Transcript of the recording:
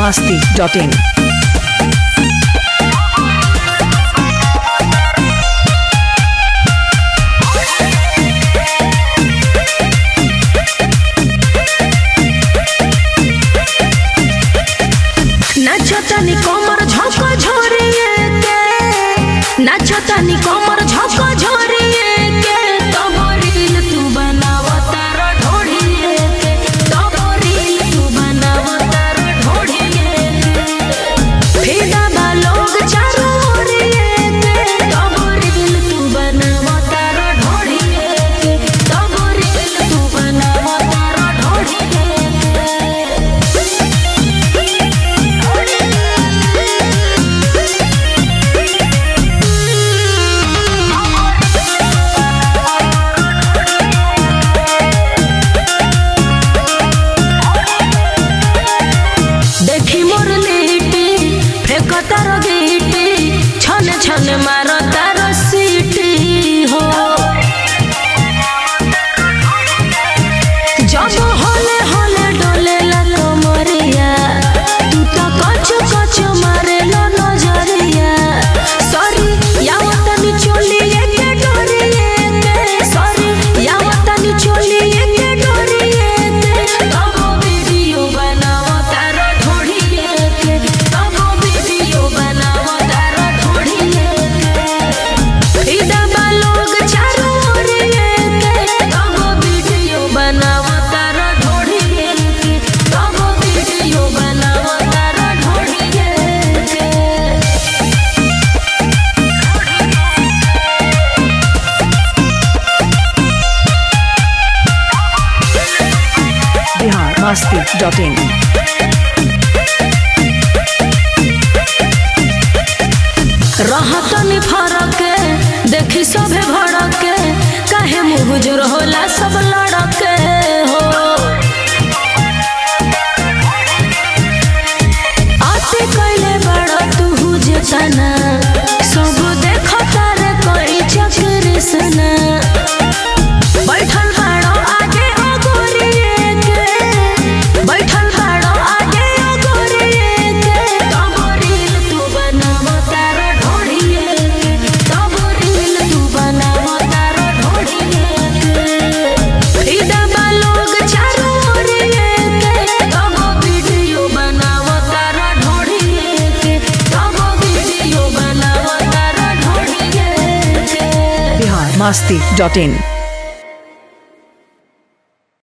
biharmasti.in नाचतानी कमर झोंको झोरिए के नाचतानी कमर झोंको झोरिए के तब रील तू बनावता रो ढोढ़िए के तब रील तू बनावता रो ढोढ़िए के फिदा बा लोग चारों ओरिए के तब रील तू बनावता रो ढोढ़िए के तब रील तू बनावता रो ढोढ़िए के देखी मोर लेटी फेंकता रो गीटी छन छन मारता रो सीटी हो जब होले होले डोले ला कमरिया तू तो कच कच मारे लो नजरिया सॉरी यावतनी चोली के डोरिए के सॉरी यावतनी चोली के डोरिए के तब वीडियो बनावता रो ढोढ़िए के तब वीडियो बनावता रो ढोढ़िए के फिदा बा लोग चारों ओरिए के तब वीडियो बनावता रो ढोढ़िए के तब वीडियो बनावता रो ढोढ़िए के biharmasti.in रहतनी फरक देखी सभे भड़क काहे मुँह जोर होला सब लड़क हो आते कैले बड़ तू जेतना सब देखता रे कोई चक्र सना बैठल बाड़ो आगे अगोरिए के बैठल बाड़ो आगे अगोरिए के तब रील तू बनावता रो ढोढ़िए के तब रील तू बनावता रो ढोढ़िए के फिदा बा लोग चारों ओरिए के तब वीडियो बनावता रो ढोढ़िए के तब वीडियो बनावता रो ढोढ़िए के biharmasti.in